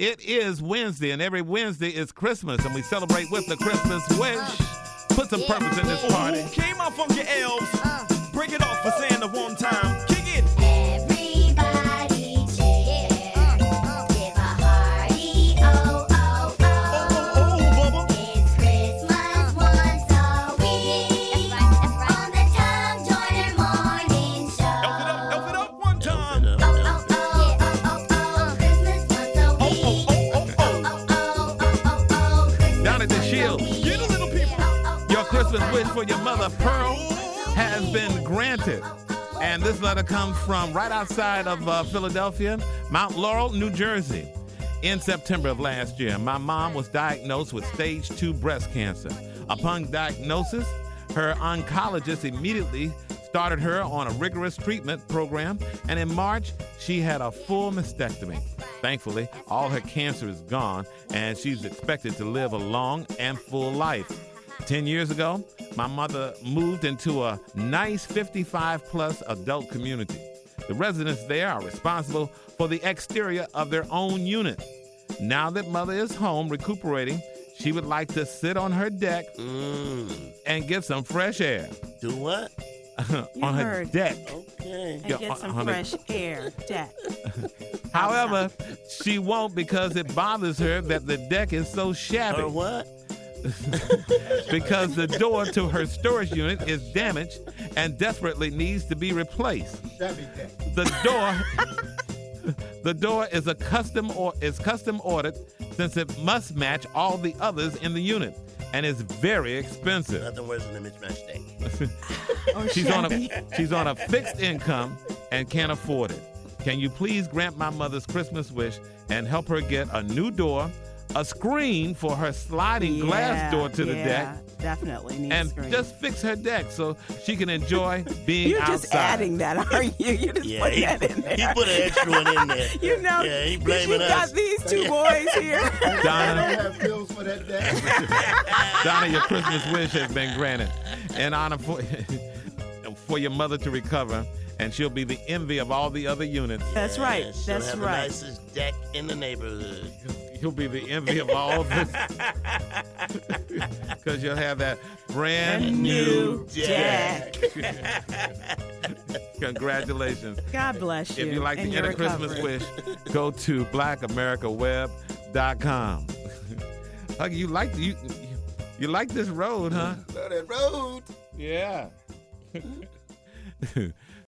It is Wednesday, and every Wednesday is Christmas, and we celebrate with the Christmas wish. Put some purpose in this party. Came out from your elves. Break it off for Santa one time. Kick it. Everybody cheer. Give a hearty oh, oh, oh. Bubba. It's Christmas once a week. On the Tom Joyner Morning Show. Elf it up one time. Oh, oh, oh, oh, oh, oh. Christmas once a week. Christmas Down at the once a Shield. week. Get a little people. Your Christmas wish for your mother, Pearl, has been granted. And this letter comes from right outside of Philadelphia, Mount Laurel, New Jersey. In September of last year, my mom was diagnosed with stage 2 breast cancer. Upon diagnosis, her oncologist immediately started her on a rigorous treatment program, and in March, she had a full mastectomy. Thankfully, all her cancer is gone, and she's expected to live a long and full life. 10 years ago, my mother moved into a nice 55-plus adult community. The residents there are responsible for the exterior of their own unit. Now that mother is home recuperating, she would like to sit on her deck and get some fresh air. Do what? On her heard. deck. Okay. And Yeah, get some on the- fresh air, deck. However, she won't because it bothers her that the deck is so shabby. Or what? Because the door to her storage unit is damaged and desperately needs to be replaced. The door is custom ordered since it must match all the others in the unit and is very expensive. Nothing worse than a mismatched deck. Or She's on a fixed income and can't afford it. Can you please grant my mother's Christmas wish and help her get a new door, a screen for her sliding glass door to the deck, Definitely needs and screen. just fix her deck so she can enjoy being You're outside. just adding that, aren't you? You're just Yeah, putting that in there. he put an extra one in there. You know, Yeah, he 'cause blaming you us. got these two boys here. Donna, have bills for that day. Donna, your Christmas wish has been granted in honor for your mother to recover, and she'll be the envy of all the other units. That's right. Yeah, she'll That's have right. the nicest deck in the neighborhood. You'll be the envy of all this. Because you'll have that brand new deck. Congratulations. God bless you. If you like to and get your a Christmas recovery. wish, go to blackamericaweb.com. Huggy, you like this road, huh? Love that road. Yeah.